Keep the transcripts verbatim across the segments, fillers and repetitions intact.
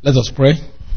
Let us pray.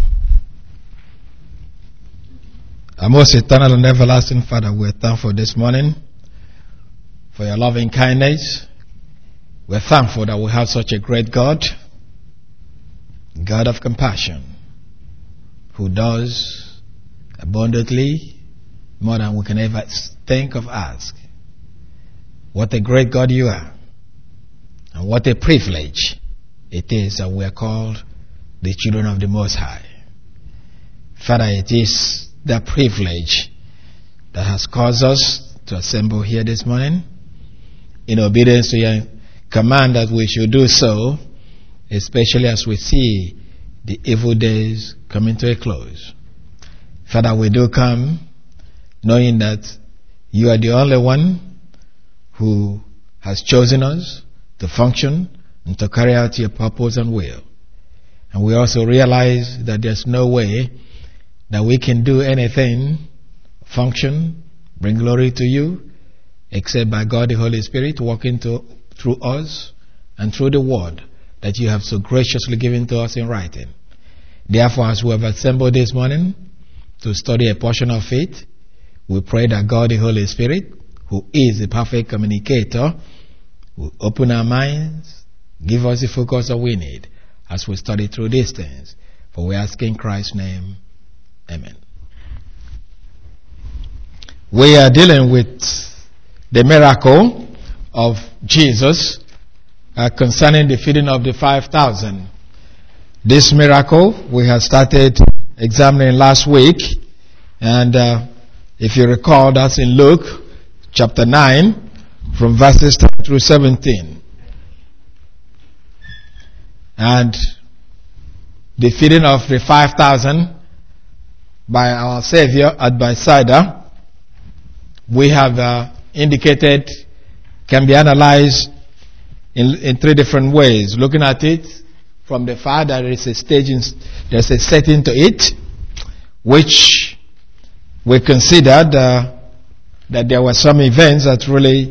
Our most eternal and everlasting Father, we are thankful this morning for your loving kindness. We are thankful that we have such a great God, God of compassion, who does abundantly more than we can ever think of ask. What a great God you are, and what a privilege it is that we are called the children of the Most High. Father, it is that privilege that has caused us to assemble here this morning in obedience to your command that we should do so, especially as we see the evil days coming to a close. Father, we do come knowing that you are the only one who has chosen us to function and to carry out your purpose and will. And we also realize that there's no way that we can do anything, function, bring glory to you, except by God the Holy Spirit working to, through us and through the word that you have so graciously given to us in writing. Therefore, as we have assembled this morning to study a portion of faith, we pray that God the Holy Spirit, who is the perfect communicator, will open our minds, give us the focus that we need as we study through these things. For we ask in Christ's name, amen. We are dealing with the miracle of Jesus uh, concerning the feeding of the five thousand. This miracle we have started examining last week, and uh, if you recall, that's in Luke chapter nine from verses ten through seventeen. And the feeding of the five thousand by our Savior at Bethsaida, we have uh, indicated, can be analyzed in, in three different ways. Looking at it from the fact that there is a staging, there's a setting to it, which we considered uh, that there were some events that really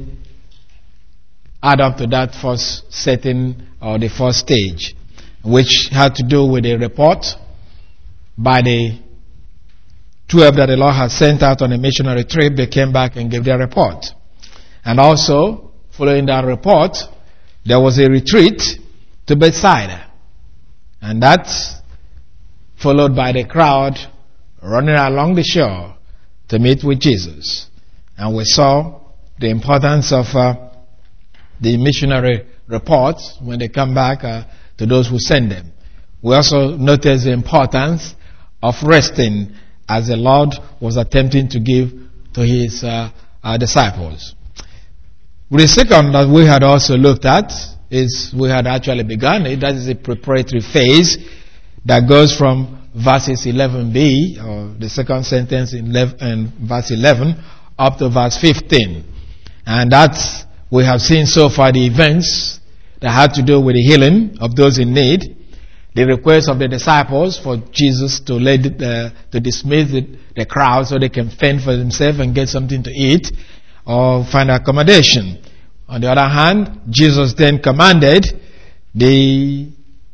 add up to that first setting or the first stage, which had to do with a report by the twelve that the Lord had sent out on a missionary trip. They came back and gave their report. And also, following that report, there was a retreat to Bethsaida. And that's followed by the crowd running along the shore to meet with Jesus. And we saw the importance of uh, the missionary reports when they come back uh, to those who send them. We also noticed the importance of resting as the Lord was attempting to give to his uh, uh, disciples. The second that we had also looked at is we had actually begun it. That is a preparatory phase that goes from verses eleven b, or the second sentence in verse eleven, up to verse fifteen. And that's, we have seen so far the events that had to do with the healing of those in need, the request of the disciples for Jesus to let the, to dismiss the, the crowd so they can fend for themselves and get something to eat or find accommodation. On the other hand, Jesus then commanded the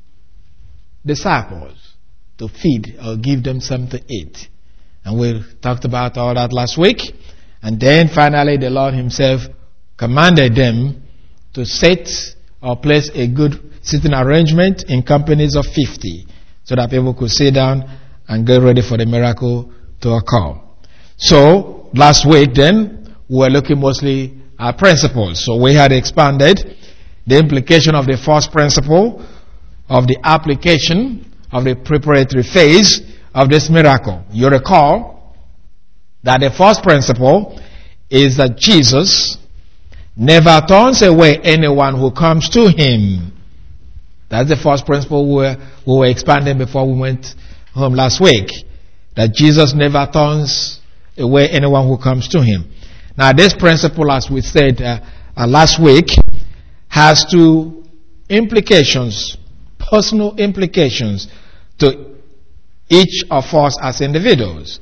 disciples to feed or give them something to eat. And we talked about all that last week. And then finally the Lord himself commanded them to set or place a good sitting arrangement in companies of fifty so that people could sit down and get ready for the miracle to occur. So last week then we were looking mostly at principles. So we had expanded the implication of the first principle of the application of the preparatory phase of this miracle. You recall that the first principle is that Jesus never turns away anyone who comes to him. That's the first principle we were, we were expanding before we went home last week. That Jesus never turns away anyone who comes to him. Now this principle, as we said uh, uh, last week, has two implications, personal implications to each of us as individuals.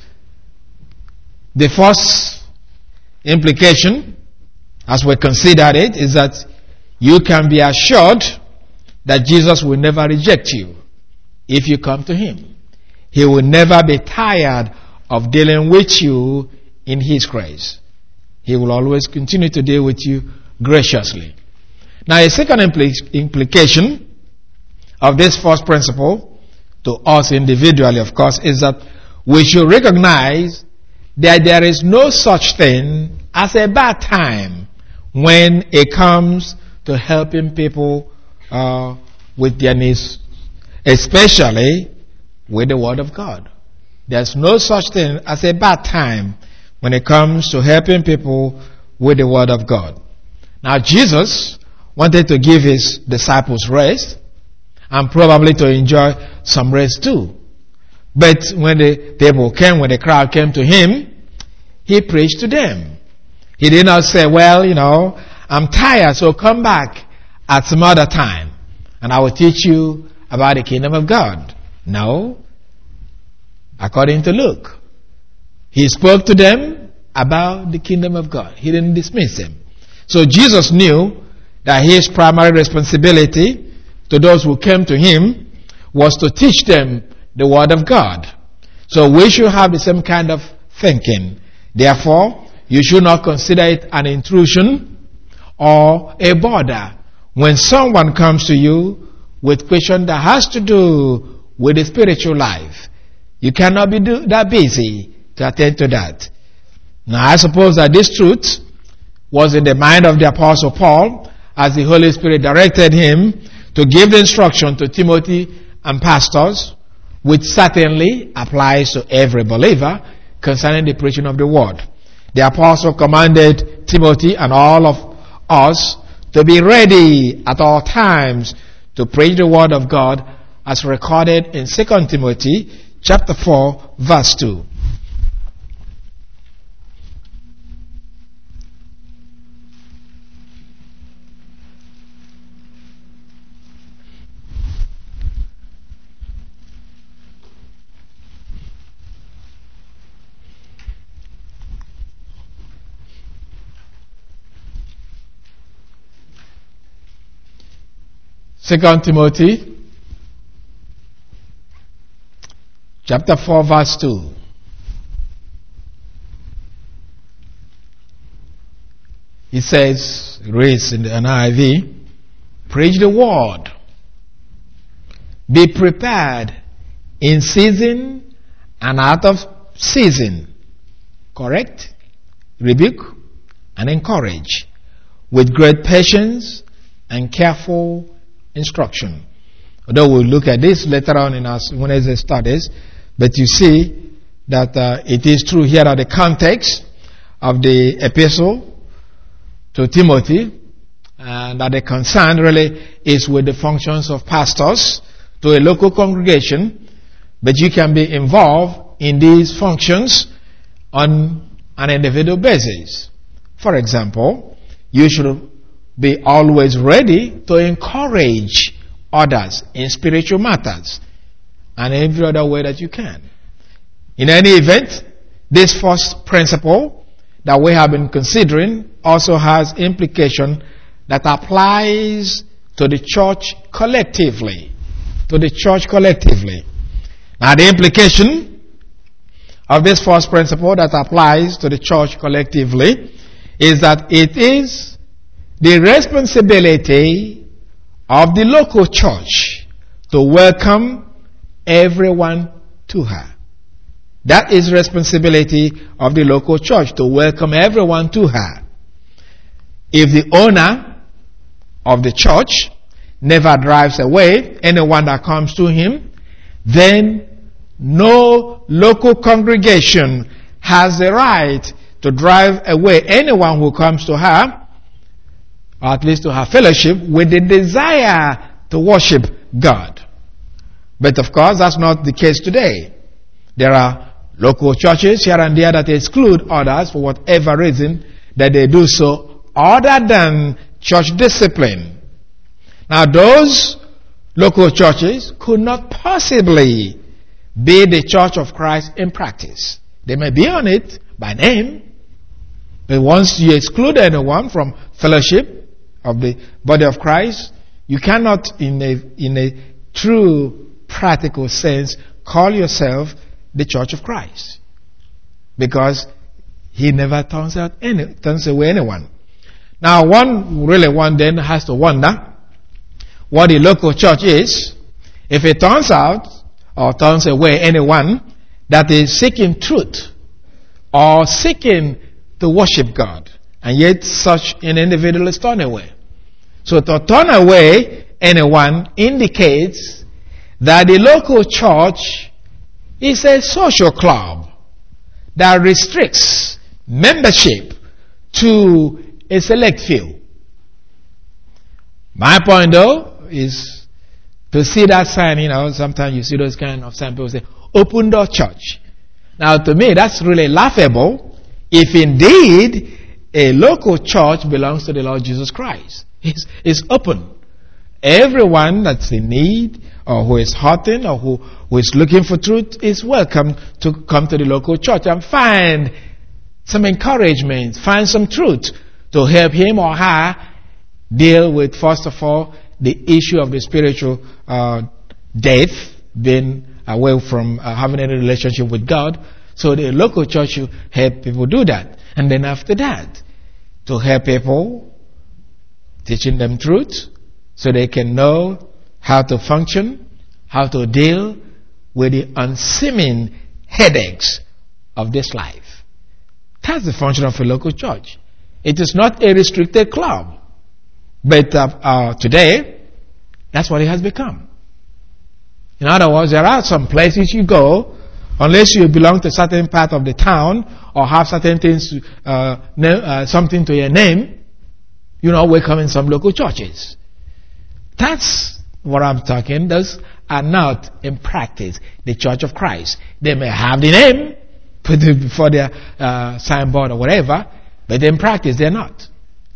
The first implication, as we considered it, is that you can be assured that Jesus will never reject you. if you come to him. He will never be tired of dealing with you in his grace. He will always continue to deal with you graciously. Now, a second impl- implication of this first principle to us individually, of course, is that we should recognize that there is no such thing as a bad time when it comes to helping people uh, with their needs, especially with the Word of God. There's no such thing as a bad time when it comes to helping people with the Word of God. Now, Jesus wanted to give his disciples rest and probably to enjoy some rest too. But when the table came, when the crowd came to him, he preached to them. He did not say, well, you know, I'm tired, so come back at some other time and I will teach you about the kingdom of God. No. According to Luke, he spoke to them about the kingdom of God. He didn't dismiss them. So Jesus knew that his primary responsibility to those who came to him was to teach them the Word of God. So we should have the same kind of thinking. Therefore, you should not consider it an intrusion or a bother when someone comes to you with question that has to do with the spiritual life. You cannot be do, that busy to attend to that. Now, I suppose that this truth was in the mind of the Apostle Paul as the Holy Spirit directed him to give the instruction to Timothy and pastors, which certainly applies to every believer concerning the preaching of the Word. The Apostle commanded Timothy and all of us to be ready at all times to preach the Word of God as recorded in Second Timothy chapter four, verse two. Second Timothy chapter four, verse two. He says, reads in the N I V, preach the word. Be prepared in season and out of season. Correct? Rebuke and encourage with great patience and careful instruction. Although we'll look at this later on in our Wednesday studies, but you see that uh, it is true here that the context of the epistle to Timothy and that the concern really is with the functions of pastors to a local congregation, but you can be involved in these functions on an individual basis. For example, you should be always ready to encourage others in spiritual matters and every other way that you can. In any event, this first principle that we have been considering also has implication that applies to the church collectively. To the church collectively. Now, the implication of this first principle that applies to the church collectively is that it is the responsibility of the local church to welcome everyone to her. That is responsibility of the local church to welcome everyone to her. If the owner of the church never drives away anyone that comes to him, then no local congregation has the right to drive away anyone who comes to her, or at least to have fellowship, with the desire to worship God. But of course, that's not the case today. There are local churches here and there that exclude others for whatever reason that they do so other than church discipline. Now, those local churches could not possibly be the Church of Christ in practice. They may be on it by name, but once you exclude anyone from fellowship of the body of Christ, you cannot in a in a true practical sense, call yourself the Church of Christ. Because he never turns out any, turns away anyone. Now, one really one then has to wonder what the local church is if it turns out or turns away anyone that is seeking truth or seeking to worship God, and yet such an individual is turned away. So to turn away anyone indicates that the local church is a social club that restricts membership to a select few. My point, though, is to see that sign. You know, sometimes you see those kind of signs, people say, open door church. Now, to me, that's really laughable if indeed a local church belongs to the Lord Jesus Christ. It's, it's open. Everyone that's in need or who is hurting or who, who is looking for truth is welcome to come to the local church and find some encouragement, find some truth to help him or her deal with, first of all, the issue of the spiritual uh, death, being away from uh, having any relationship with God. So the local church should help people do that. And then after that, to help people, teaching them truth so they can know how to function, how to deal with the unseeming headaches of this life. That's the function of a local church. It is not a restricted club. But uh, uh, today, that's what it has become. In other words, there are some places you go, unless you belong to a certain part of the town or have certain things, uh, na- uh, something to your name, you're not welcome in some local churches. That's what I'm talking. Those are not, in practice, the Church of Christ. They may have the name, put it before their uh, signboard or whatever, but in practice, they're not.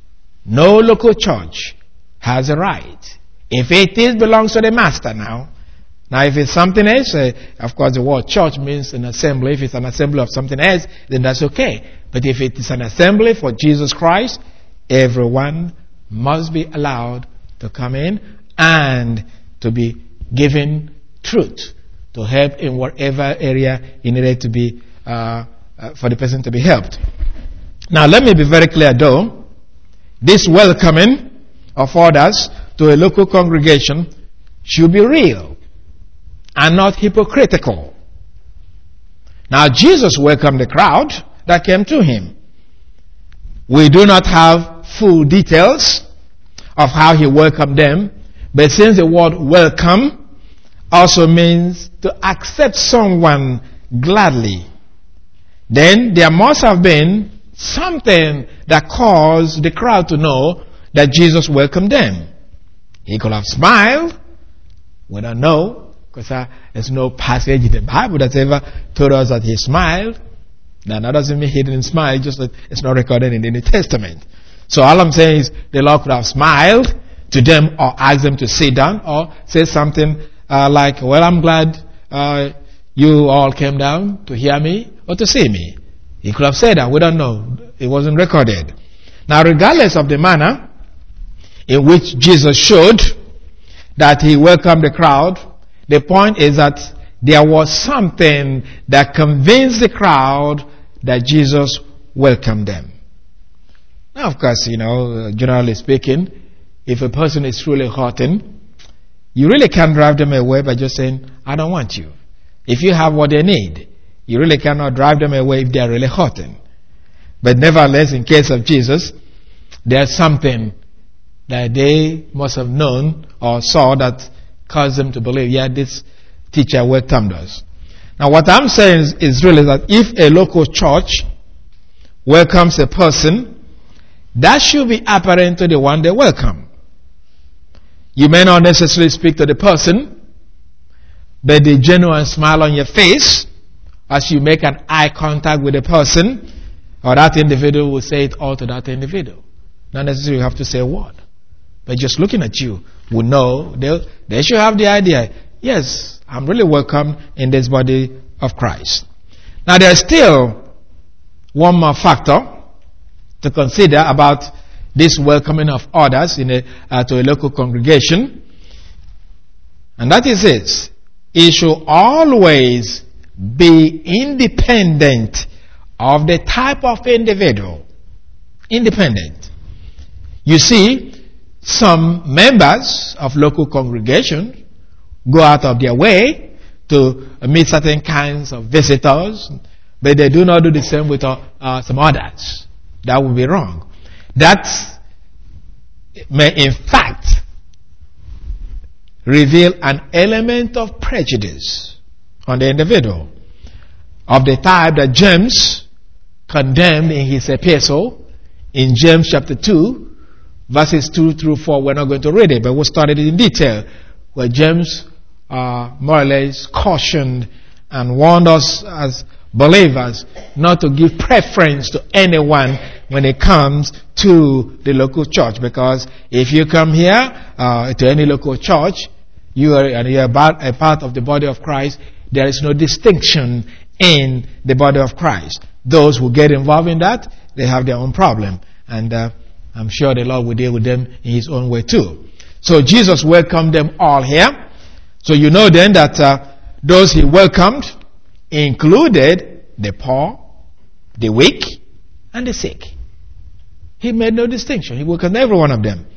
No local church has a right. If it is, belongs to the master now. Now, if it's something else, uh, of course, the word church means an assembly. If it's an assembly of something else, then that's okay. But if it is an assembly for Jesus Christ, everyone must be allowed to come in and to be given truth to help in whatever area it needed to be, uh, uh, for the person to be helped. Now, let me be very clear, though. This welcoming of others to a local congregation should be real and not hypocritical. Now, Jesus welcomed the crowd that came to him. We do not have full details of how he welcomed them, but since the word welcome also means to accept someone gladly, then there must have been something that caused the crowd to know that Jesus welcomed them. He could have smiled. We don't know, because uh, there's no passage in the Bible that's ever told us that he smiled. Now, that doesn't mean he didn't smile, just that it's not recorded in the New Testament. So all I'm saying is the Lord could have smiled to them or asked them to sit down or say something uh, like, well, I'm glad uh, you all came down to hear me or to see me. He could have said that. We don't know. It wasn't recorded. Now, regardless of the manner in which Jesus showed that he welcomed the crowd, the point is that there was something that convinced the crowd that Jesus welcomed them. Now, of course, you know, generally speaking, if a person is truly hurting, you really can't drive them away by just saying, I don't want you. If you have what they need, you really cannot drive them away if they are really hurting. But nevertheless, in case of Jesus, there's something that they must have known or saw that caused them to believe, yeah, this teacher welcomed us. Now, what I'm saying is, is really that if a local church welcomes a person, that should be apparent to the one they welcome. You may not necessarily speak to the person, but the genuine smile on your face as you make an eye contact with the person, or that individual will say it all to that individual. Not necessarily you have to say a word. But just looking at you will know, they, they should have the idea, yes, I'm really welcome in this body of Christ. Now, there's still one more factor to consider about this welcoming of others in a, uh, to a local congregation. And that is this. it should always be independent of the type of individual. Independent. You see, some members of local congregation go out of their way to meet certain kinds of visitors, but they do not do the same with uh, uh, some others. That would be wrong. That may in fact reveal an element of prejudice on the individual, of the type that James condemned in his epistle in James chapter two, verses two through four. We're not going to read it, but we'll study it in detail, where James uh, more or less cautioned and warned us as believers not to give preference to anyone when it comes to the local church, because if you come here uh, to any local church, you are, and you are a part of the body of Christ, there is no distinction in the body of Christ. Those who get involved in that, they have their own problem, and uh, I'm sure the Lord will deal with them in His own way too. So Jesus welcomed them all here. So you know then that uh, those He welcomed included the poor, the weak, and the sick. He made no distinction. He welcomed every one of them.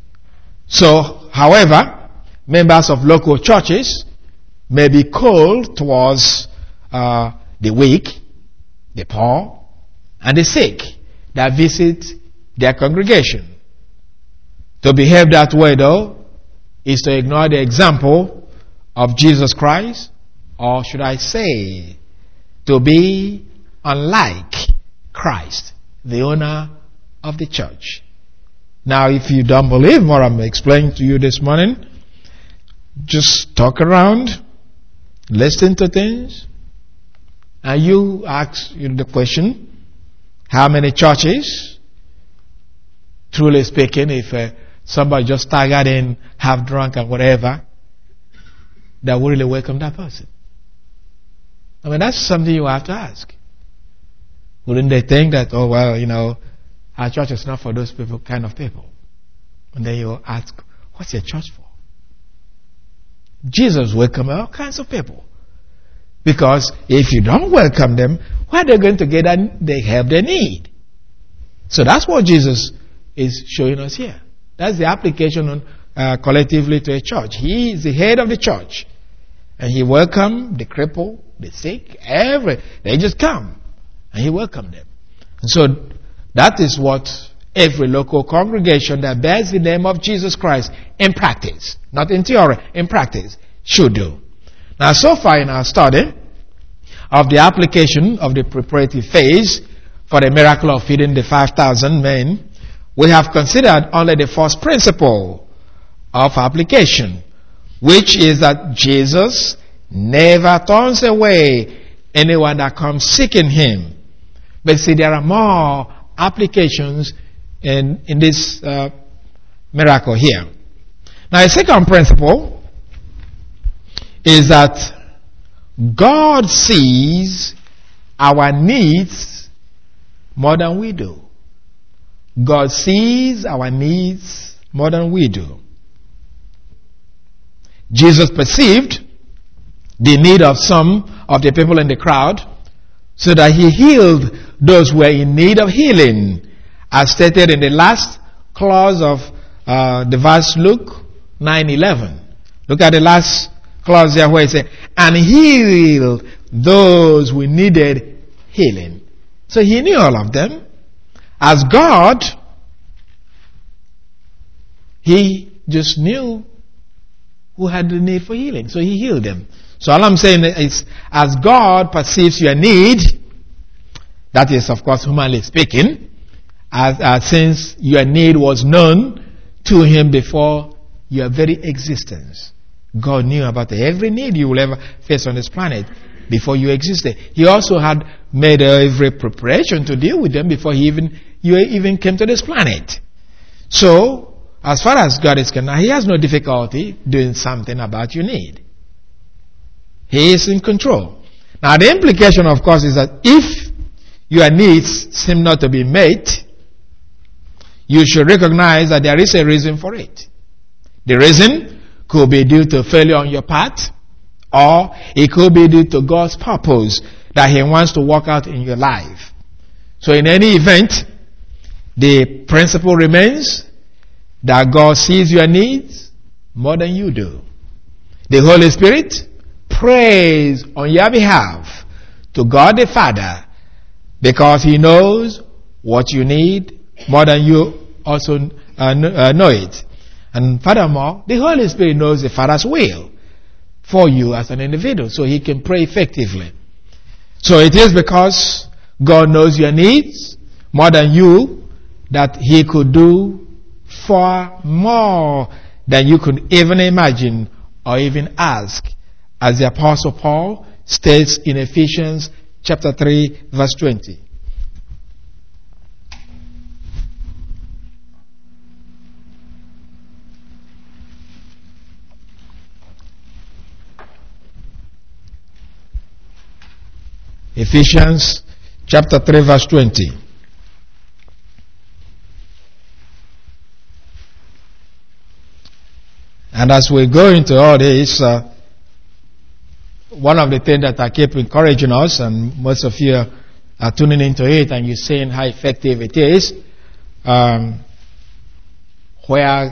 So, however, members of local churches may be cold towards uh, the weak, the poor, and the sick that visit their congregation. To behave that way, though, is to ignore the example of Jesus Christ, or should I say, to be unlike Christ, the owner of the church. Now, if you don't believe what I'm explaining to you this morning, just talk around, listen to things, and you ask the question, how many churches, truly speaking, if uh, somebody just staggered in, half drunk and whatever, that would really welcome that person? I mean, that's something you have to ask. Wouldn't they think that, oh, well, you know, our church is not for those people, kind of people? And then you ask, what's your church for? Jesus welcomed all kinds of people. Because if you don't welcome them, where are they going to get the help they need? So that's what Jesus is showing us here. That's the application on, uh, collectively to a church. He is the head of the church. And He welcomed the crippled, the sick, every. They just come. And He welcomed them. And so that is what every local congregation that bears the name of Jesus Christ in practice, not in theory, in practice, should do. Now, so far in our study of the application of the preparative phase for the miracle of feeding the five thousand men, we have considered only the first principle of application, which is that Jesus never turns away anyone that comes seeking Him. But see, there are more applications in, in this uh, miracle here. Now, a second principle is that God sees our needs more than we do. God sees our needs more than we do. Jesus perceived the need of some of the people in the crowd, so that He healed those who were in need of healing, as stated in the last clause of uh, the verse Luke nine eleven. Look at the last clause there where it says, and healed those who needed healing. So He knew all of them. As God, He just knew who had the need for healing. So He healed them. So all I'm saying is, as God perceives your need, that is, of course, humanly speaking, as, as since your need was known to Him before your very existence. God knew about every need you will ever face on this planet before you existed. He also had made every preparation to deal with them before he even you even came to this planet. So, as far as God is concerned, He has no difficulty doing something about your need. He is in control. Now, the implication, of course, is that if your needs seem not to be met, you should recognize that there is a reason for it. The reason could be due to failure on your part, Or it could be due to God's purpose that He wants to work out in your life. So in any event, the principle remains that God sees your needs more than you do. The Holy Spirit prays on your behalf to God the Father because He knows what you need more than you also uh, know it. And furthermore, the Holy Spirit knows the Father's will for you as an individual, so He can pray effectively. So it is because God knows your needs more than you that He could do far more than you could even imagine or even ask, as the Apostle Paul states in Ephesians chapter three, verse twenty. Ephesians chapter three, verse twenty. And as we go into all this, uh, one of the things that I keep encouraging us, and most of you are tuning into it and you're seeing how effective it is, um, where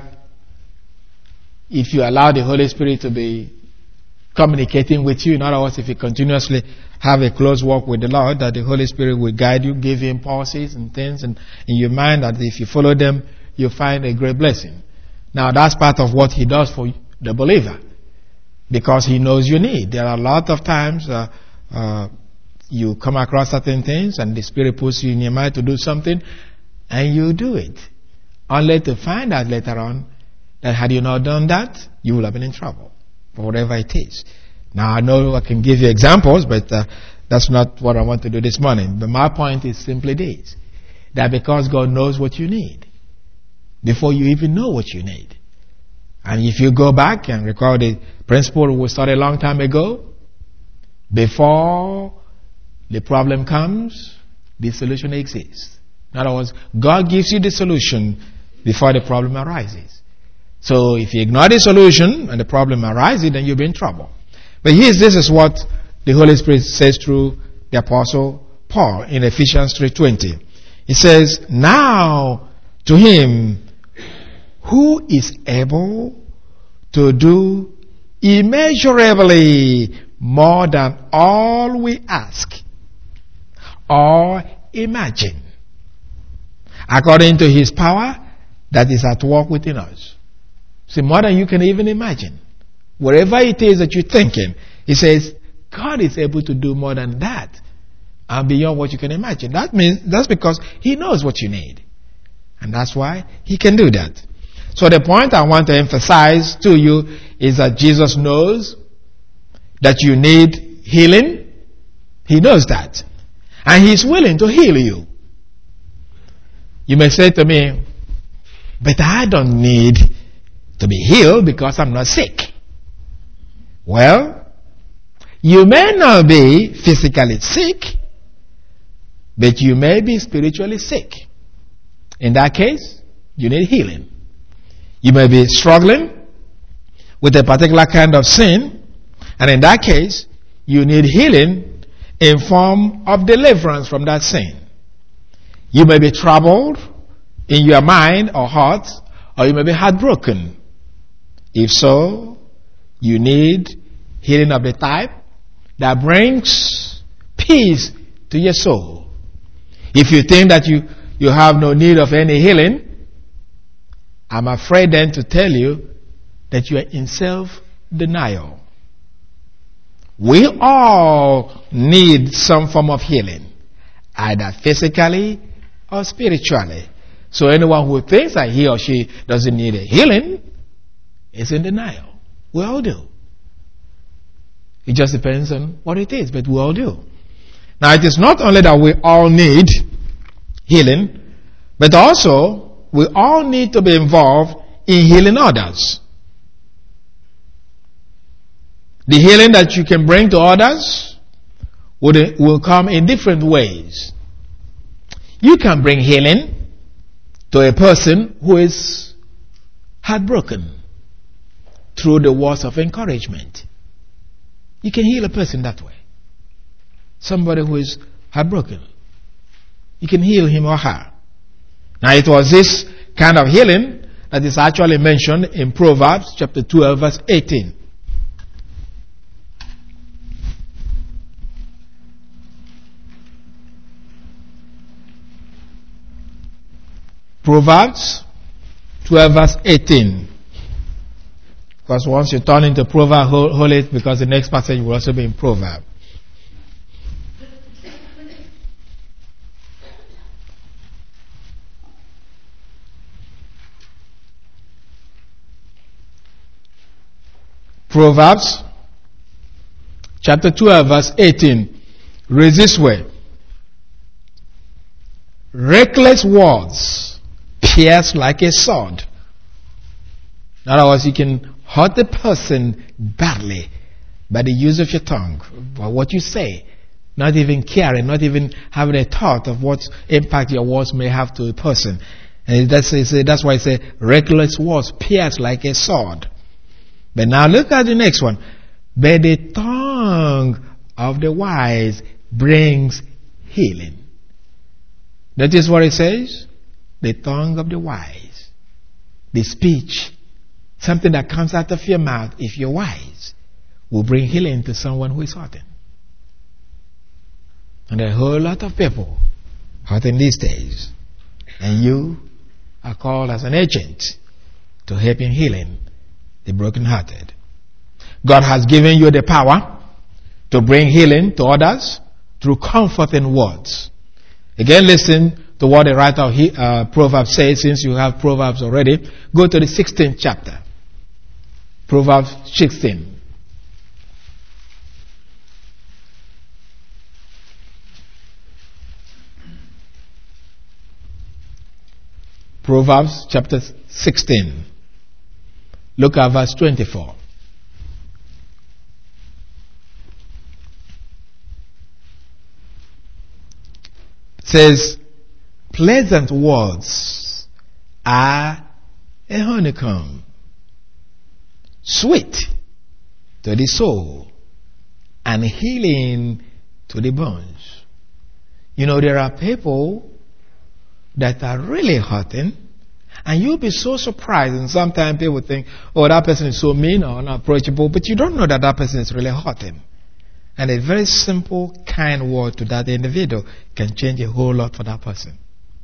if you allow the Holy Spirit to be communicating with you, in other words, if you continuously have a close walk with the Lord, that the Holy Spirit will guide you, give you impulses and things and in your mind, that if you follow them, you'll find a great blessing. Now, that's part of what He does for the believer, because He knows your need. There are a lot of times uh, uh, you come across certain things and the Spirit puts you in your mind to do something, and you do it, only to find out later on that had you not done that, you would have been in trouble, for whatever it is. Now, I know I can give you examples, but uh, that's not what I want to do this morning. But my point is simply this, that because God knows what you need before you even know what you need. And if you go back and recall the principle we started a long time ago, before the problem comes, the solution exists. In other words, God gives you the solution before the problem arises. So if you ignore the solution and the problem arises, then you'll be in trouble. But here, this is what the Holy Spirit says through the Apostle Paul in Ephesians three twenty. He says, now to Him who is able to do immeasurably more than all we ask or imagine, according to His power that is at work within us. See, more than you can even imagine. Whatever it is that you're thinking, He says, God is able to do more than that and beyond what you can imagine. That means, that's because He knows what you need. And that's why He can do that. So the point I want to emphasize to you is that Jesus knows that you need healing. He knows that. And He's willing to heal you. You may say to me, but I don't need to be healed because I'm not sick. Well, you may not be physically sick, but you may be spiritually sick. In that case, you need healing. You may be struggling with a particular kind of sin, and in that case, you need healing in form of deliverance from that sin. You may be troubled in your mind or heart, or you may be heartbroken. If so, you need healing of the type that brings peace to your soul. If you think that you, you have no need of any healing, I'm afraid then to tell you that you are in self-denial. We all need some form of healing, either physically or spiritually. So anyone who thinks that he or she doesn't need a healing is in denial. We all do. It just depends on what it is, but we all do. Now, it is not only that we all need healing, but also we all need to be involved in healing others. The healing that you can bring to others will, will come in different ways. You can bring healing to a person who is heartbroken through the words of encouragement. You can heal a person that way. Somebody who is heartbroken. You can heal him or her. Now it was this kind of healing that is actually mentioned in Proverbs chapter twelve verse eighteen. Proverbs twelve verse eighteen. Because once you turn into Proverbs, hold it, because the next passage will also be in Proverbs. Proverbs chapter twelve verse eighteen reads this way. Reckless words pierce like a sword. In other words, you can hurt the person badly by the use of your tongue, by what you say, not even caring, not even having a thought of what impact your words may have to a person. And that's, that's why I say reckless words pierce like a sword. But now look at the next one. But the tongue of the wise brings healing. Notice what it says? The tongue of the wise. The speech. Something that comes out of your mouth, if you're wise, will bring healing to someone who is hurting. And there are a whole lot of people hurting these days. And you are called as an agent to help in healing the brokenhearted. God has given you the power to bring healing to others through comforting words. Again, listen to what the writer of uh, Proverbs says. Since you have Proverbs already, go to the sixteenth chapter. Proverbs sixteen. Proverbs chapter sixteen. Look at verse twenty-four. It says, pleasant words are a honeycomb, sweet to the soul and healing to the bones. You know, there are people that are really hurting, and you'll be so surprised. And sometimes people think, oh, that person is so mean or unapproachable, but you don't know that that person is really hurting. And a very simple, kind word to that individual can change a whole lot for that person.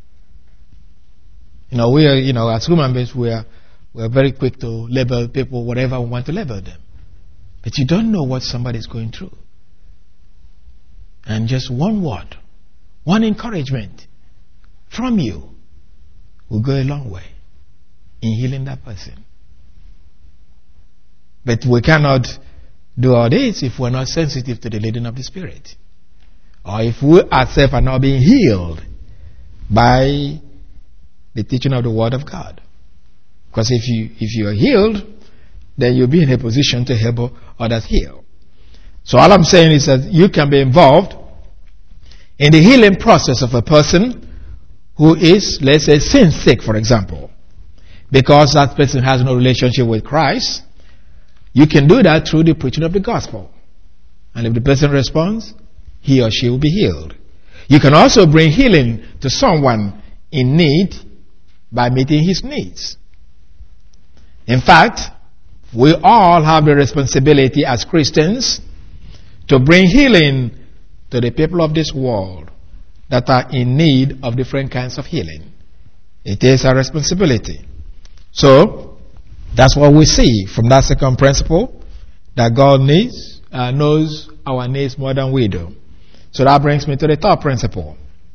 You know, we are, you know, as human beings, we are, we are very quick to label people whatever we want to label them. But you don't know what somebody is going through. And just one word, one encouragement from you will go a long way in healing that person. But we cannot do all this if we're not sensitive to the leading of the Spirit. Or if we ourselves are not being healed by the teaching of the Word of God. Because if you if you are healed, then you'll be in a position to help others heal. So all I'm saying is that you can be involved in the healing process of a person who is, let's say, sin sick, for example. Because that person has no relationship with Christ, you can do that through the preaching of the gospel. And if the person responds, he or she will be healed. You can also bring healing to someone in need by meeting his needs. In fact, we all have the responsibility as Christians to bring healing to the people of this world that are in need of different kinds of healing. It is our responsibility. So, that's what we see from that second principle, that God needs, uh, knows our needs more than we do. So that brings me to the third principle.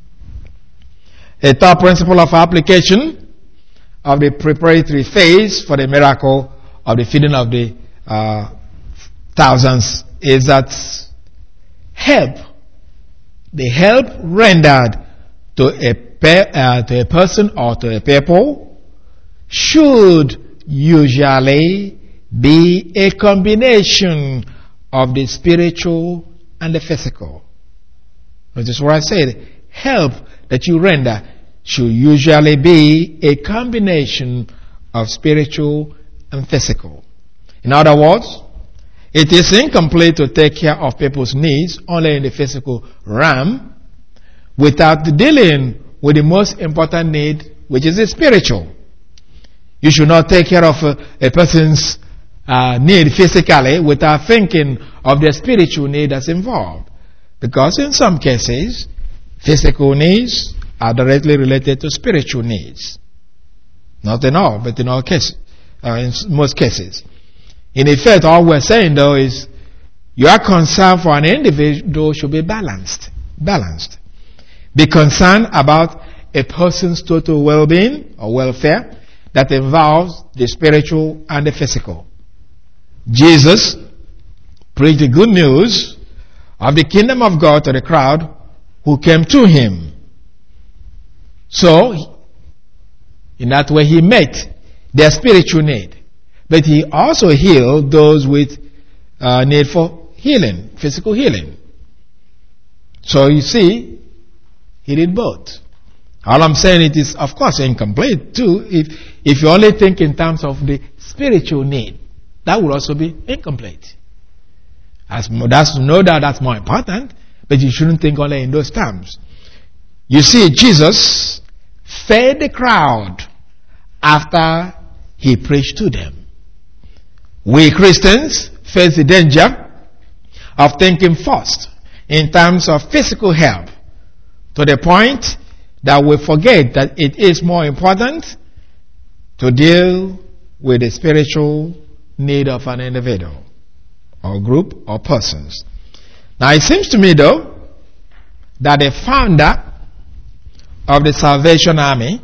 A third principle of application of the preparatory phase for the miracle of the feeding of the uh, thousands is that help, the help rendered to a, pe- uh, to a person or to a people should usually be a combination of the spiritual and the physical. Notice what I said. Help that you render should usually be a combination of spiritual and physical. In other words, It is incomplete to take care of people's needs only in the physical realm without dealing with the most important need, which is the spiritual. You should not take care of a, a person's uh, need physically without thinking of the spiritual need that's involved. Because in some cases, physical needs are directly related to spiritual needs. Not in all, but in all cases, uh, in most cases. In effect, all we're saying though is your concern for an individual should be balanced. Balanced. Be concerned about a person's total well-being or welfare that involves the spiritual and the physical. Jesus preached the good news of the kingdom of God to the crowd who came to him. So, in that way, he met their spiritual need. But he also healed those with uh, need for healing, physical healing. So you see, he did both. All I'm saying, it is of course incomplete too if if you only think in terms of the spiritual need. That would also be incomplete. As that's no doubt that's more important, but you shouldn't think only in those terms. You see, Jesus fed the crowd after he preached to them. We Christians face the danger of thinking first in terms of physical help to the point that we forget that it is more important to deal with the spiritual need of an individual or group or persons. Now it seems to me though that the founder of the Salvation Army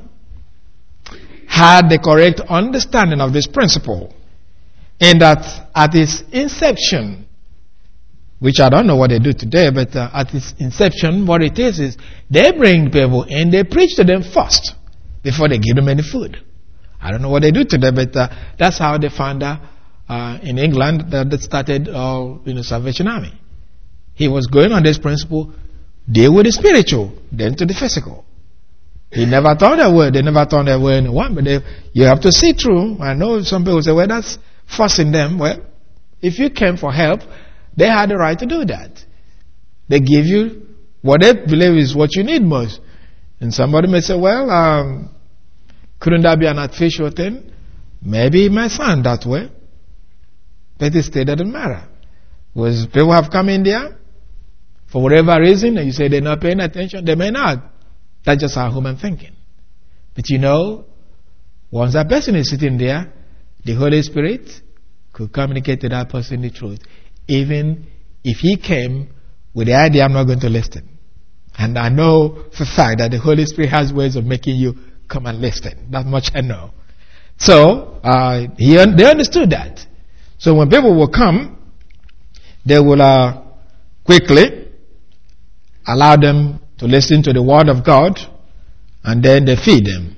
had the correct understanding of this principle, in that at its inception, which I don't know what they do today, but uh, at its inception, what it is is they bring people in, they preach to them first before they give them any food. I don't know what they do today, but uh, that's how the founder uh, in England that, that started uh, in the Salvation Army. He was going on this principle: deal with the spiritual, then to the physical. He never thought that way. They never thought that way in one, but they, you have to see through. I know some people say, well, that's forcing them. Well, if you came for help, they had the right to do that. They give you what they believe is what you need most. And somebody may say, well, um, couldn't that be an artificial thing? Maybe it might sound that way. But it still doesn't matter. Because people have come in there for whatever reason, and you say they're not paying attention, they may not. That's just our human thinking. But you know, once that person is sitting there, the Holy Spirit could communicate to that person the truth, even if he came with the idea, I'm not going to listen. And I know for a fact that the Holy Spirit has ways of making you come and listen. That much I know. So, uh, he, they understood that. So when people will come, they will uh, quickly allow them to listen to the Word of God, and then they feed them.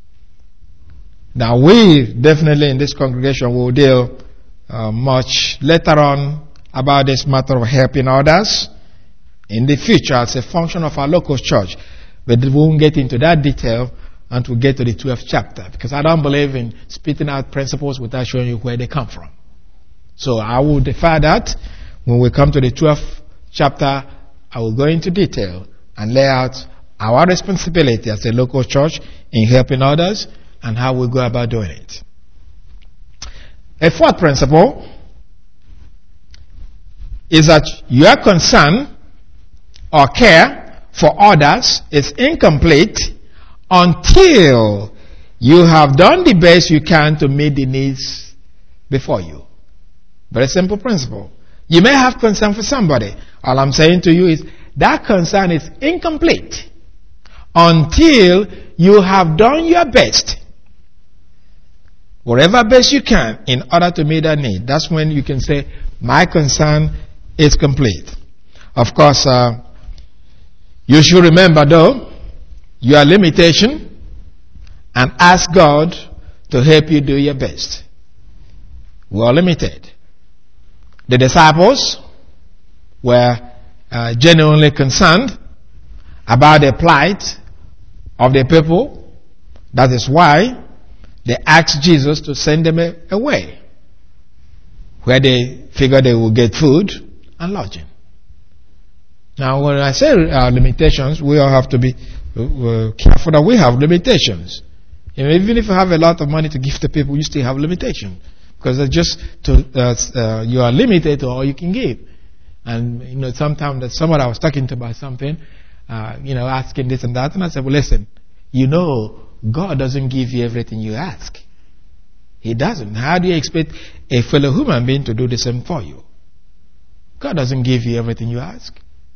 Now we definitely in this congregation will deal uh, much later on about this matter of helping others in the future as a function of our local church. But we won't get into that detail until we get to the twelfth chapter, because I don't believe in spitting out principles without showing you where they come from. So I will defer that. When we come to the twelfth chapter, I will go into detail and lay out our responsibility as a local church in helping others and how we go about doing it. A fourth principle is that your concern or care for others is incomplete until you have done the best you can to meet the needs before you. Very simple principle. You may have concern for somebody. All I'm saying to you is that concern is incomplete until you have done your best, whatever best you can, in order to meet that need. That's when you can say, my concern is complete. Of course, uh, you should remember though your limitation and ask God to help you do your best. We are limited. The disciples were uh, genuinely concerned about the plight of the people. That is why they asked Jesus to send them away. where they figure they will get food and lodging. Now, when I say uh, limitations, we all have to be uh, careful that we have limitations. You know, even if you have a lot of money to give to people, you still have limitations. Because it's just to, uh, uh, you are limited to all you can give. And, you know, sometimes that someone I was talking to about something, uh, you know, asking this and that, and I said, well, listen, you know, God doesn't give you everything you ask. He doesn't. How do you expect a fellow human being to do the same for you? God doesn't give you everything you ask.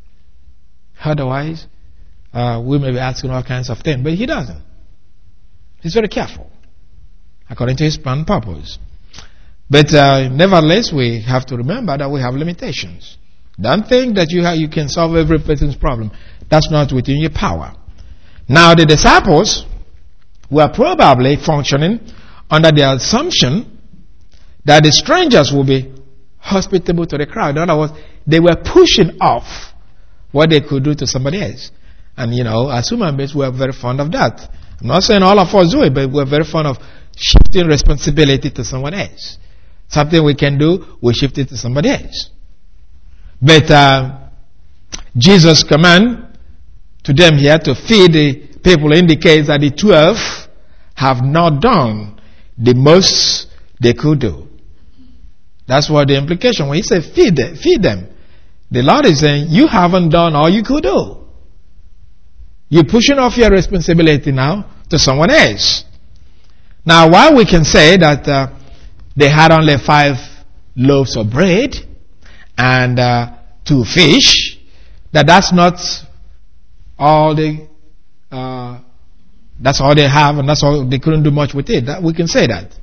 Otherwise, uh, we may be asking all kinds of things, but He doesn't. He's very careful, according to His plan and purpose. But uh, nevertheless, we have to remember that we have limitations. Don't think that you have, you can solve every person's problem. That's not within your power. Now, the disciples were probably functioning under the assumption that the strangers will be hospitable to the crowd. In other words, they were pushing off what they could do to somebody else. And, you know, as human beings, we are very fond of that. I'm not saying all of us do it, but we're very fond of shifting responsibility to someone else. Something we can do, we shift it to somebody else. But uh, Jesus' command to them here to feed the people indicates that the twelve have not done the most they could do. That's what the implication. When He said feed them, feed them, the Lord is saying you haven't done all you could do. You're pushing off your responsibility now to someone else. Now, while we can say that uh, they had only five loaves of bread and uh, two fish, that that's not all they uh, that's all they have, and that's all they couldn't do much with it. That, we can say that,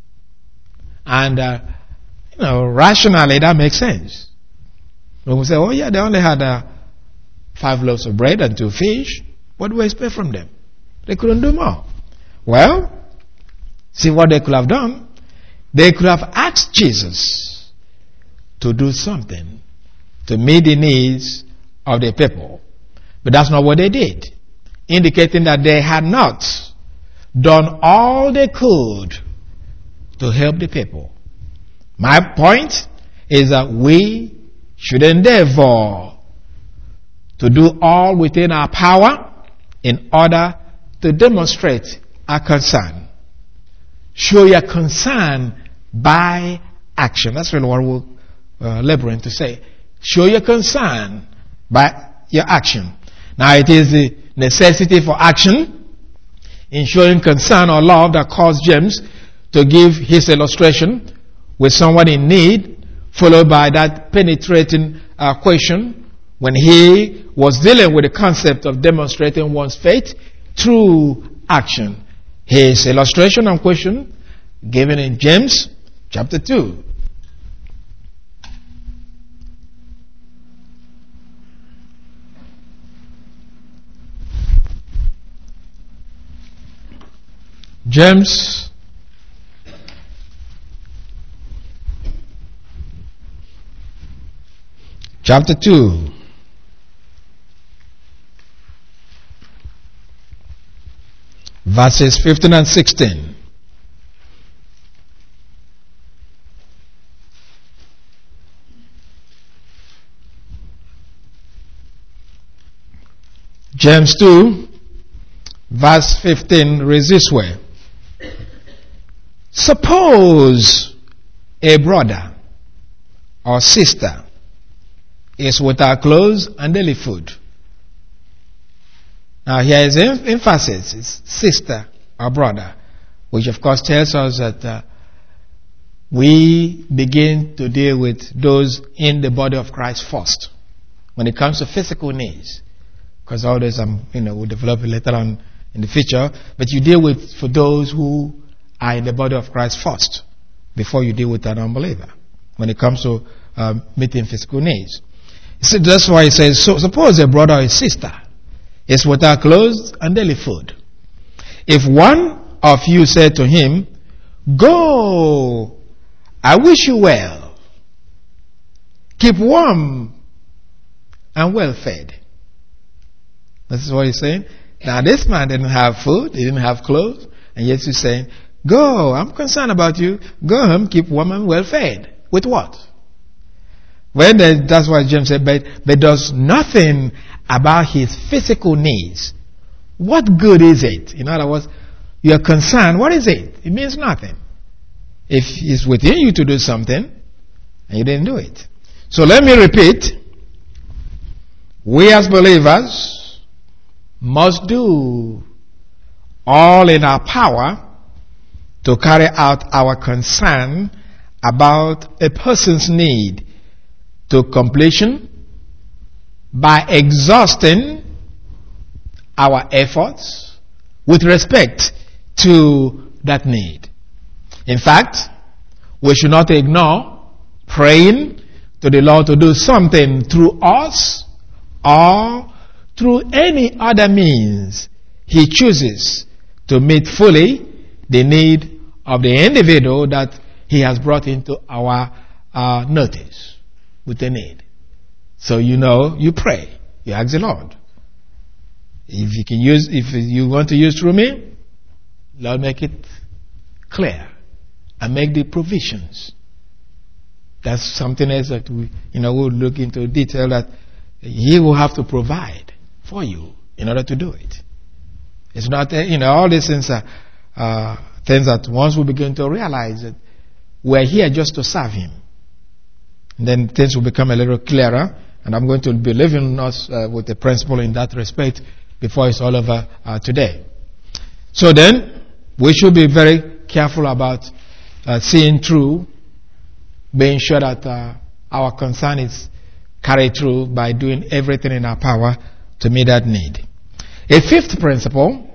and uh, you know, rationally that makes sense. When we say, "Oh yeah, they only had uh, five loaves of bread and two fish," what do we expect from them? They couldn't do more. Well, see what they could have done. They could have asked Jesus to do something to meet the needs of the people. But that's not what they did, indicating that they had not done all they could to help the people. My point is that we should endeavor to do all within our power in order to demonstrate our concern. Show your concern by action. That's really what we're uh, laboring to say. Show your concern by your action. Now, it is the necessity for action in showing concern or love that caused James to give his illustration with someone in need, followed by that penetrating uh, question when he was dealing with the concept of demonstrating one's faith through action. His illustration and question given in James chapter two. James chapter two. Verses fifteen and sixteen. James two, verse fifteen reads this way. Suppose a brother or sister is without clothes and daily food. Now here is em- emphasis, it's sister or brother, which of course tells us that uh, we begin to deal with those in the body of Christ first when it comes to physical needs. Because all this, um, you know, we'll develop it later on in the future. But you deal with for those who are in the body of Christ first before you deal with an unbeliever when it comes to um, meeting physical needs. So that's why it says, so suppose a brother or a sister is without clothes and daily food. If one of you said to him, go, I wish you well, keep warm and well fed. This is what he's saying. Now this man didn't have food, he didn't have clothes, and yet he's saying, go, I'm concerned about you, go home, keep warm and well fed. With what? When they, that's why James said, but, but does nothing about his physical needs. What good is it? In other words, you're concerned, what is it? It means nothing. If it's within you to do something, and you didn't do it. So let me repeat. We as believers must do all in our power to carry out our concern about a person's need to completion by exhausting our efforts with respect to that need. In fact, we should not ignore praying to the Lord to do something through us or through any other means He chooses to meet fully the need of the individual that He has brought into our uh, notice with the need. So you know, you pray, you ask the Lord. If you can use, if you want to use through me, Lord, make it clear and make the provisions. That's something else that we, you know, we'll look into detail, that He will have to provide for you in order to do it. It's not, you know, all these things are uh, things that once we begin to realize that we're here just to serve Him, and then things will become a little clearer. And I'm going to be leaving us uh, with a principle in that respect before it's all over uh, today. So then, we should be very careful about uh, seeing through, being sure that uh, our concern is carried through by doing everything in our power to meet that need. A fifth principle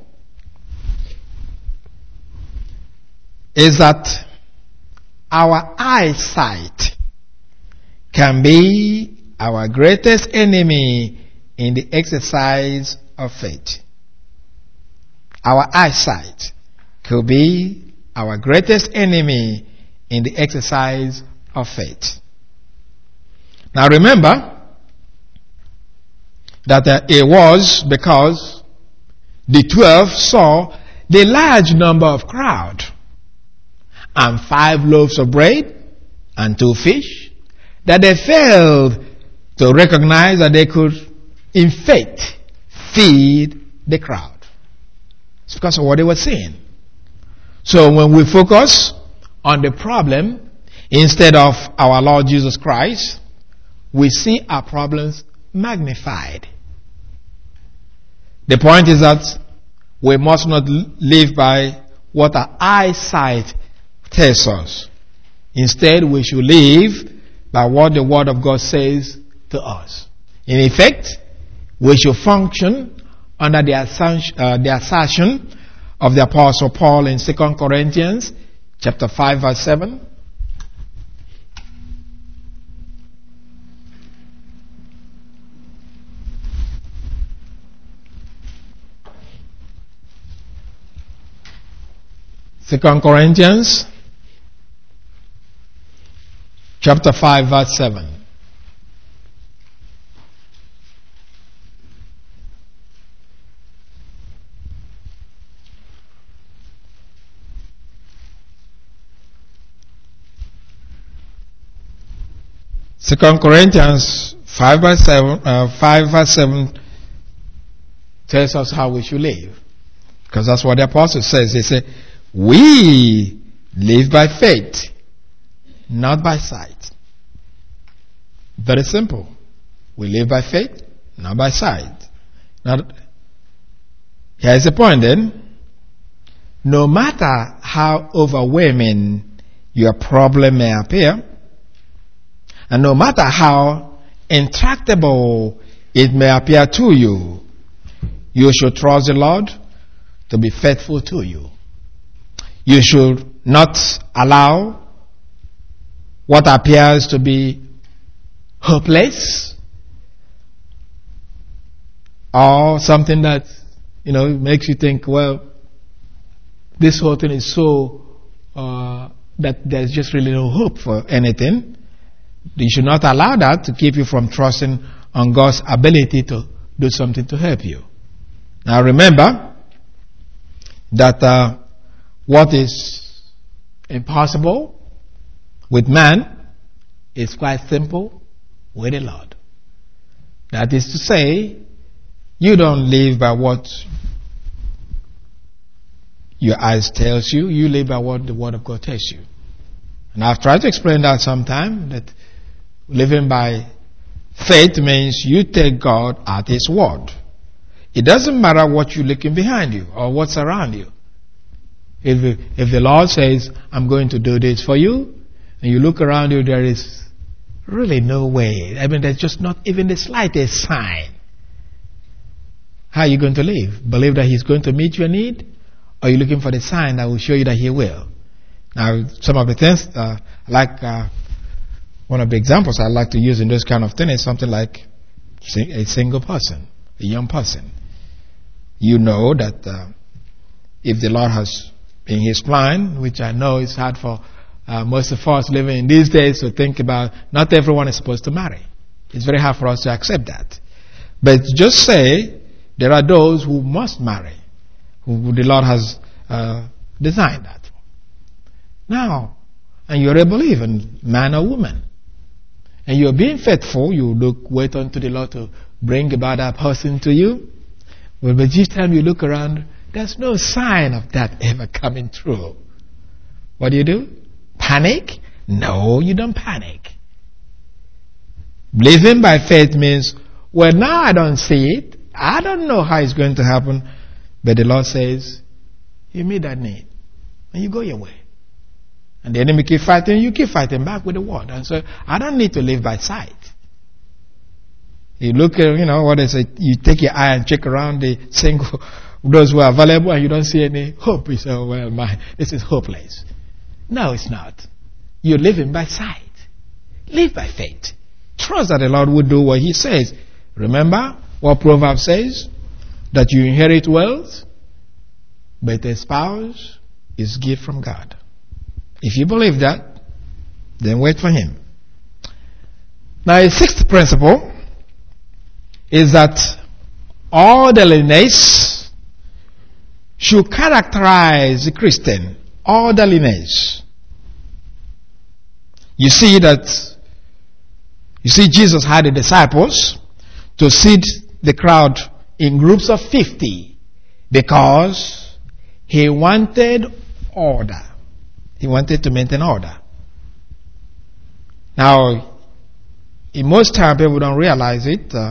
is that our eyesight can be our greatest enemy in the exercise of faith. Our eyesight could be our greatest enemy in the exercise of faith. Now remember that uh, it was because the twelve saw the large number of crowd and five loaves of bread and two fish that they failed to recognize that they could, in faith, feed the crowd. It's because of what they were seeing. So when we focus on the problem instead of our Lord Jesus Christ, we see our problems magnified. The point is that we must not live by what our eyesight tells us. Instead, we should live by what the Word of God says to us. In effect, we should function under the assumption, uh, the assertion of the Apostle Paul in Second Corinthians chapter five verse seven. Second Corinthians chapter five verse seven. Second Corinthians five verse seven, uh, five verse seven tells us how we should live, because that's what the apostle says. They say, "We live by faith, not by sight." Very simple. We live by faith, not by sight. Now, here's the point then. No matter how overwhelming your problem may appear, and no matter how intractable it may appear to you, you should trust the Lord to be faithful to you. You should not allow what appears to be hopeless or something that, you know, makes you think, well, this whole thing is so uh, that there's just really no hope for anything. You should not allow that to keep you from trusting on God's ability to do something to help you. Now remember that uh, what is impossible with man is quite simple with the Lord. That is to say, you don't live by what your eyes tells you, you live by what the Word of God tells you. And I've tried to explain that sometime, that living by faith means you take God at His word. It doesn't matter what you're looking behind you or what's around you. If, if the Lord says, I'm going to do this for you, and you look around you, there is really no way. I mean, there's just not even the slightest sign. How are you going to live? Believe that He's going to meet your need? Or are you looking for the sign that will show you that He will? Now, some of the things, uh, like uh, one of the examples I like to use in this kind of thing is something like a single person, a young person. You know that uh, if the Lord has in His plan, which I know is hard for uh, most of us living in these days to think about, not everyone is supposed to marry. It's very hard for us to accept that. But just say there are those who must marry, who the Lord has uh, designed that. Now, and you're a believing man or woman, and you're being faithful, you look, wait unto the Lord to bring about that person to you. Well, but each time you look around, there's no sign of that ever coming true. What do you do? Panic? No, you don't panic. Living by faith means, well, now I don't see it. I don't know how it's going to happen. But the Lord says, you meet that need. And you go your way. And the enemy keep fighting, you keep fighting back with the word. And so, I don't need to live by sight. You look at, you know, what they say, you take your eye and check around the single, those who are available, and you don't see any hope. You say, oh, well, my, this is hopeless. No, it's not. You're living by sight. Live by faith. Trust that the Lord will do what He says. Remember what Proverbs says? That you inherit wealth, but a spouse is a gift from God. If you believe that, then wait for Him. Now, a sixth principle is that orderliness should characterize the Christian. Orderliness. You see that, you see Jesus had the disciples to seat the crowd in groups of fifty because He wanted order. He wanted to maintain order. Now, in most times people don't realize it, uh,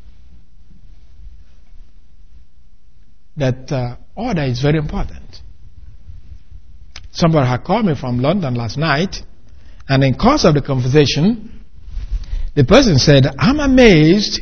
that uh, order is very important. Somebody had called me from London last night, and in course of the conversation, the person said, I'm amazed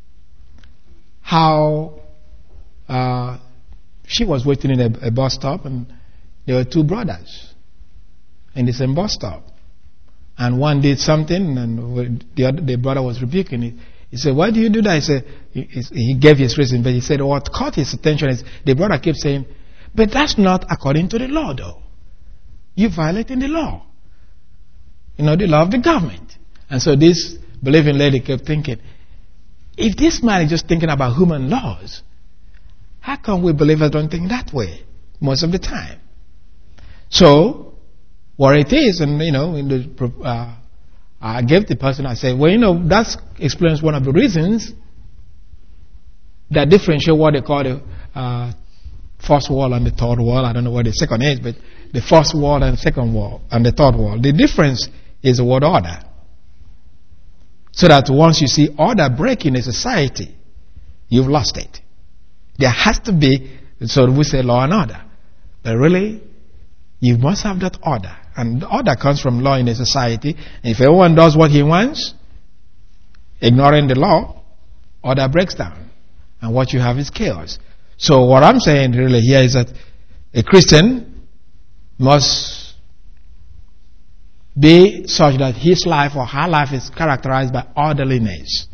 how uh, she was waiting in a, a bus stop, and there were two brothers in the same bus stop. And one did something, and the other, the brother was rebuking it. He said, why do you do that? He said, he, he gave his reason, but he said, what caught his attention is the brother kept saying, but that's not according to the law, though. You're violating the law. You know, the law of the government. And so this believing lady kept thinking, if this man is just thinking about human laws, how come we believers don't think that way most of the time? So, what it is, and you know, in the, uh, I gave the person, I said, well, you know, that explains one of the reasons that differentiate what they call the uh, first world and the third world. I don't know what the second is, but the first world and second world and the third world. The difference is the word order. So that once you see order break in a society, you've lost it. There has to be, so we say law and order. But really, you must have that order. And order comes from law in a society. And if everyone does what he wants, ignoring the law, order breaks down. And what you have is chaos. So what I'm saying really here is that a Christian must be such that his life or her life is characterized by orderliness.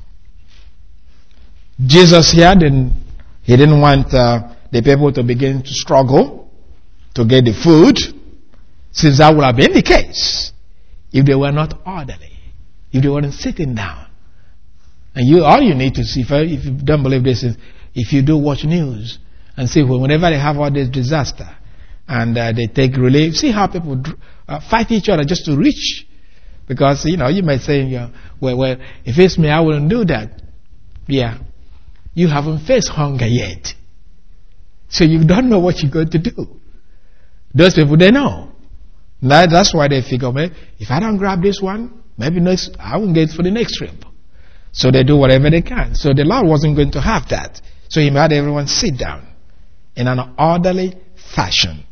Jesus here, didn't, he didn't want uh, the people to begin to struggle to get the food, since that would have been the case if they were not orderly, if they weren't sitting down. And you, all you need to see, if, if you don't believe this, is if you do watch news and see whenever they have all this disaster and uh, they take relief, see how people uh, fight each other just to reach Because, you know, you may say, you know, well, well, if it's me, I wouldn't do that. Yeah. You haven't faced hunger yet. So you don't know what you're going to do. Those people, they know. That, that's why they figure, well, if I don't grab this one, maybe next, I won't get for the next trip. So they do whatever they can. So the Lord wasn't going to have that. So he made everyone sit down in an orderly fashion.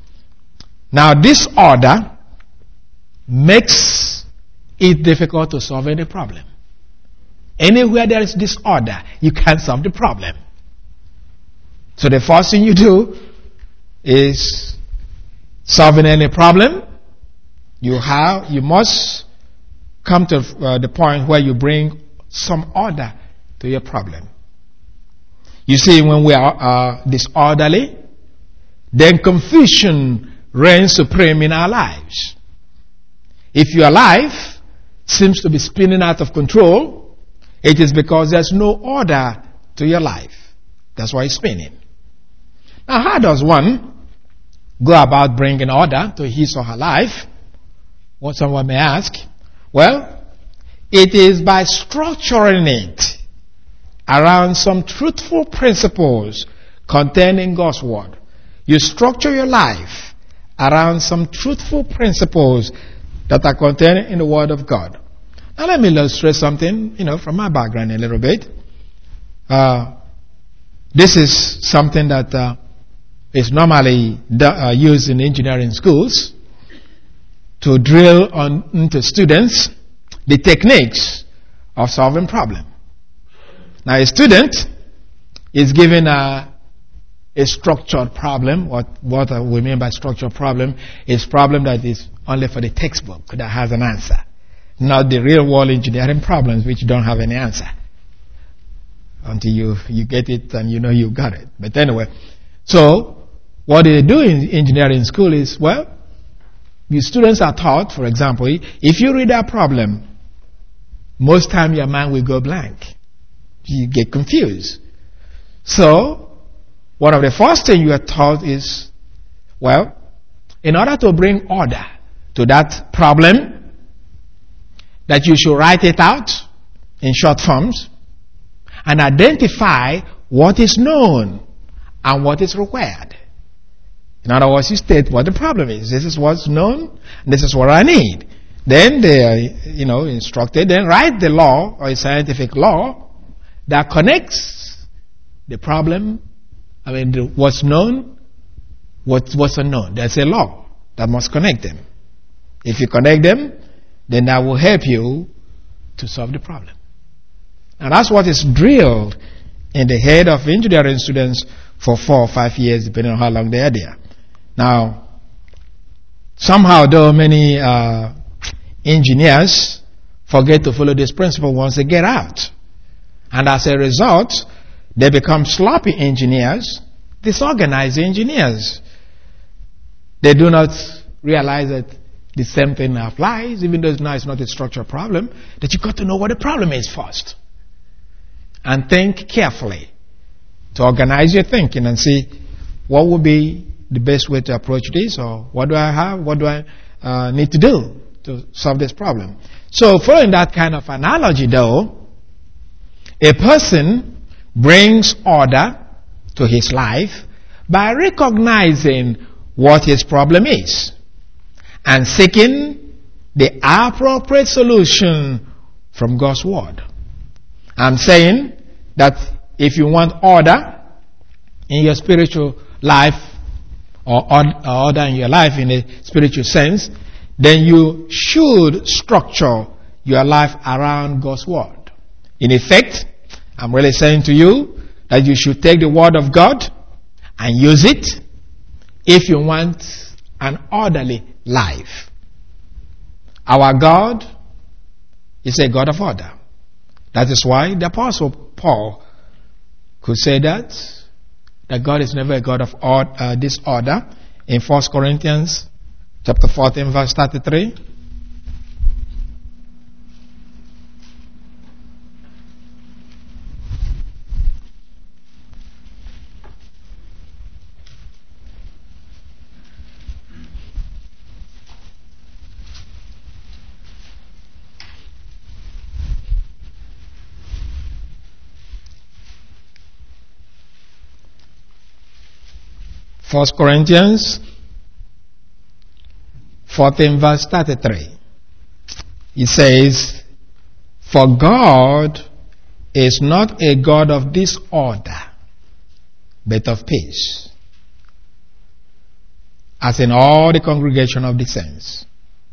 Now this order makes it difficult to solve any problem. Anywhere there is disorder, you can't solve the problem. So the first thing you do is solving any problem. You have, you must come to uh, the point where you bring some order to your problem. You see, when we are uh, disorderly, then confusion reigns supreme in our lives. If your life seems to be spinning out of control, it is because there's no order to your life. That's why it's spinning. Now, how does one go about bringing order to his or her life? What someone may ask. Well, it is by structuring it around some truthful principles contained in God's Word. You structure your life around some truthful principles that are contained in the Word of God. Now let me illustrate something, you know, from my background a little bit. Uh, this is something that uh, is normally uh, used in engineering schools to drill on into students the techniques of solving problems. Now a student is given a, a structured problem. What, what we mean by structured problem is problem that is only for the textbook, that has an answer. Not the real world engineering problems which don't have any answer. Until you, you get it and you know you got it. But anyway, so what they do in engineering school is, well, the students are taught, for example, if you read that problem, most time your mind will go blank. You get confused. So, one of the first things you are taught is, well, in order to bring order to that problem, that you should write it out in short forms and identify what is known and what is required. In other words, you state what the problem is. This is what's known, this is what I need. Then they are, you know, instructed, then write the law or a scientific law that connects the problem, I mean, the, what's known, what, what's unknown. There's a law that must connect them. If you connect them, then that will help you to solve the problem. And that's what is drilled in the head of engineering students for four or five years, depending on how long they are there. Now, somehow, though, many uh, engineers forget to follow this principle once they get out. And as a result, they become sloppy engineers, disorganized engineers. They do not realize that the same thing applies, even though now it's not a structural problem, that you've got to know what the problem is first. And think carefully to organize your thinking and see what would be the best way to approach this, or what do I have, what do I uh, need to do to solve this problem. So following that kind of analogy though, a person brings order to his life by recognizing what his problem is and seeking the appropriate solution from God's Word. I'm saying that if you want order in your spiritual life, or order in your life in a spiritual sense, then you should structure your life around God's Word. In effect, I'm really saying to you that you should take the Word of God and use it if you want an orderly life. Our God is a God of order. That is why the Apostle Paul could say that, that God is never a God of order, uh, disorder. In First Corinthians chapter fourteen, verse thirty-three. First Corinthians fourteen verse thirty-three. It says, "For God is not a God of disorder, but of peace, as in all the congregation of the saints."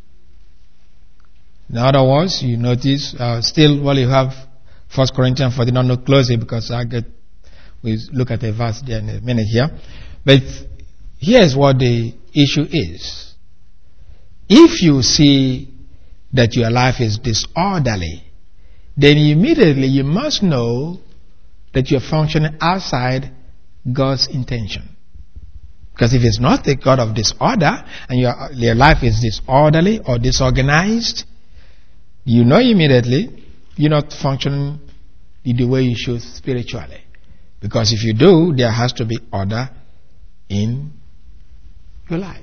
In other words, you notice, uh, still, well, you have First Corinthians fourteen, not look closely because I get, we look at the verse there in a minute here. But here's what the issue is. If you see that your life is disorderly, then immediately you must know that you're functioning outside God's intention. Because if it's not the God of disorder, and your, your life is disorderly or disorganized, you know immediately you're not functioning the way you should spiritually. Because if you do, there has to be order in your life.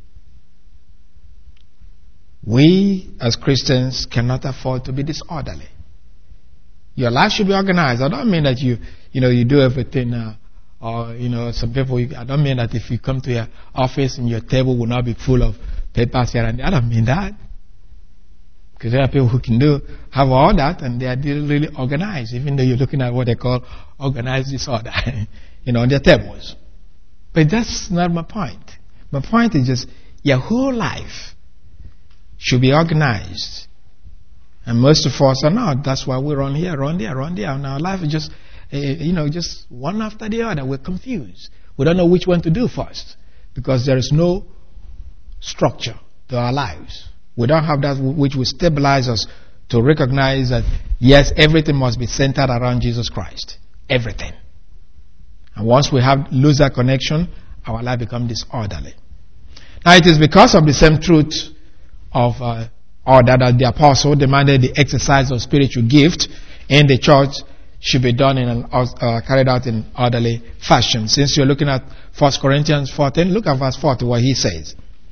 We as Christians cannot afford to be disorderly. Your life should be organized. I don't mean that you, you know, you do everything, uh, or, you know, some people, I don't mean that if you come to your office and your table will not be full of papers here and there. I don't mean that. Because there are people who can do, have all that, and they are really organized, even though you're looking at what they call organized disorder, you know, on their tables. But that's not my point. My point is just, your whole life should be organized. And most of us are not. That's why we run here, run there, run there. And our life is just, uh, you know, just one after the other. We're confused. We don't know which one to do first. Because there is no structure to our lives. We don't have that which will stabilize us to recognize that, yes, everything must be centered around Jesus Christ. Everything. And once we have lose that connection, our life becomes disorderly. Now it is because of the same truth of uh, order that the apostle demanded the exercise of spiritual gift in the church should be done in an, uh, carried out in orderly fashion. Since you're looking at First Corinthians fourteen, look at verse forty, what he says.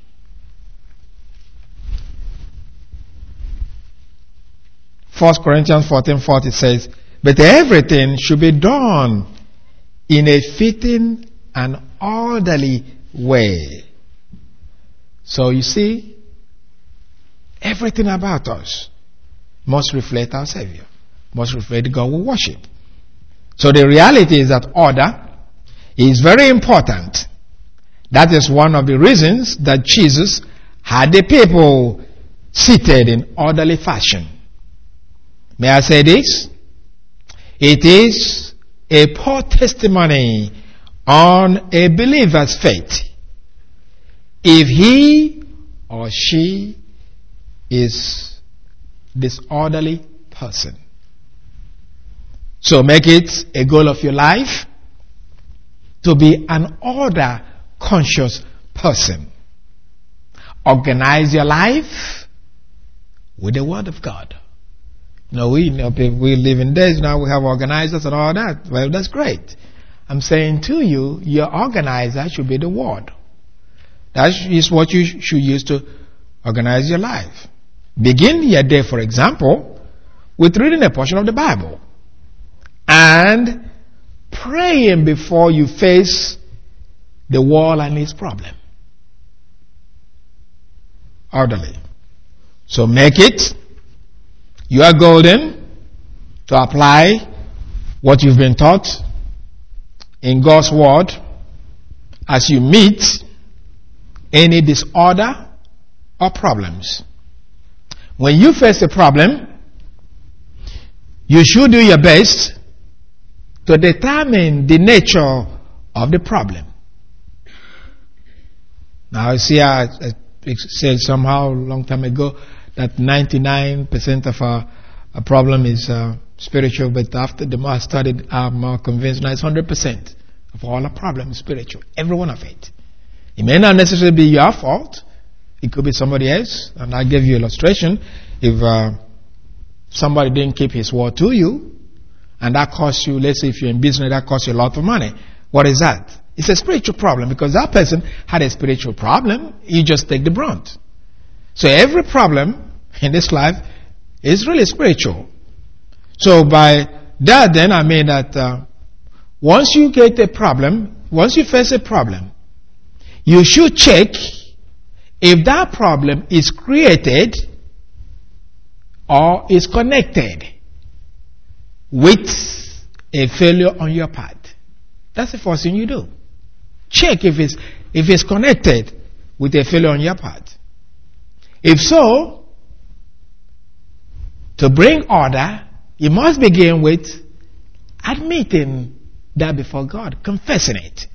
First Corinthians fourteen forty says, "But everything should be done in a fitting and orderly way." So you see, everything about us must reflect our Savior, must reflect the God we worship. So the reality is that order is very important. That is one of the reasons that Jesus had the people seated in orderly fashion. May I say this? It is a poor testimony on a believer's faith if he or she is disorderly person. So make it a goal of your life to be an order conscious person. Organize your life with the Word of God. You know, we, you know, we live in days now, we have organizers and all that. Well, that's great. I'm saying to you, your organizer should be the Word. That is what you should use to organize your life. Begin your day, for example, with reading a portion of the Bible and praying before you face the world and its problem. Orderly. So make it you are golden to apply what you've been taught in God's Word as you meet any disorder or problems. When you face a problem, you should do your best to determine the nature of the problem. Now, I see I, I said somehow a long time ago that ninety-nine percent of our, our problem is uh, spiritual, but after the more I studied, I'm more convinced now it's one hundred percent of all our problems spiritual. Every one of it. It may not necessarily be your fault. It could be somebody else. And I gave you an illustration. If uh, somebody didn't keep his word to you, and that costs you, let's say if you're in business, that costs you a lot of money. What is that? It's a spiritual problem because that person had a spiritual problem. You just take the brunt. So every problem in this life is really spiritual. So by that then I mean that uh, once you get a problem, once you face a problem, you should check if that problem is created or is connected with a failure on your part. That's the first thing you do. Check if it's if it's connected with a failure on your part. If so, to bring order, you must begin with admitting that before God, confessing it.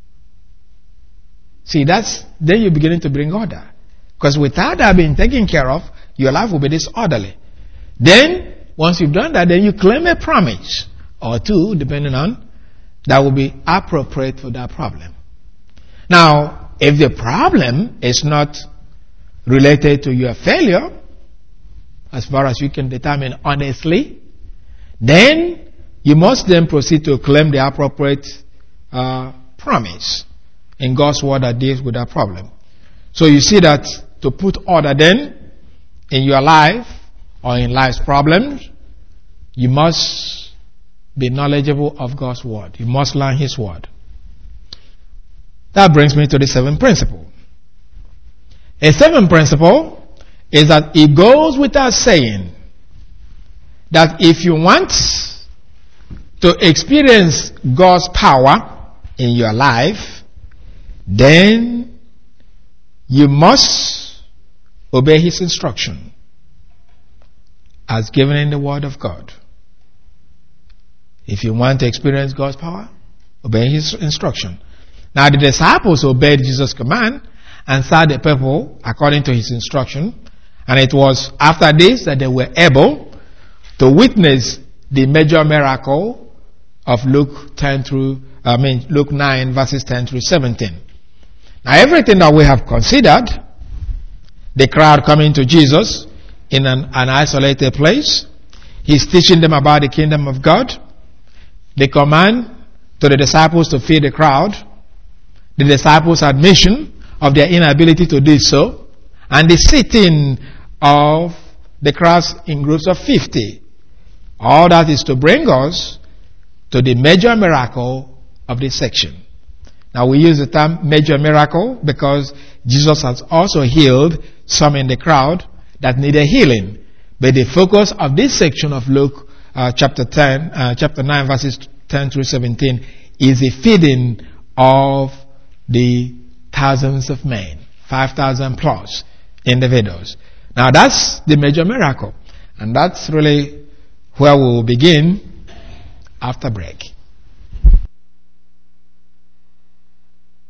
See, that's then you're beginning to bring order. Because without that being taken care of, your life will be disorderly. Then, once you've done that, then you claim a promise or two, depending on, that will be appropriate for that problem. Now, if the problem is not related to your failure, as far as you can determine honestly, then you must then proceed to claim the appropriate uh, promise in God's word that deals with that problem. So you see that to put order then in your life or in life's problems, you must be knowledgeable of God's word. You must learn His word. That brings me to the seventh principle. A seventh principle is that it goes without saying that if you want to experience God's power in your life, then you must obey His instruction as given in the Word of God. If you want to experience God's power, obey His instruction. Now the disciples obeyed Jesus' command and served the people according to His instruction. And it was after this that they were able to witness the major miracle of Luke ten through, I mean Luke nine verses ten through seventeen. Now everything that we have considered, the crowd coming to Jesus in an, an isolated place, He's teaching them about the kingdom of God, the command to the disciples to feed the crowd, the disciples' admission of their inability to do so, and the sitting of the crowds in groups of fifty. All that is to bring us to the major miracle of this section. Now we use the term major miracle because Jesus has also healed some in the crowd that needed healing. But the focus of this section of Luke uh, chapter ten, uh, chapter nine, verses ten through seventeen is the feeding of the thousands of men, five thousand plus individuals. Now that's the major miracle, and that's really where we will begin after break.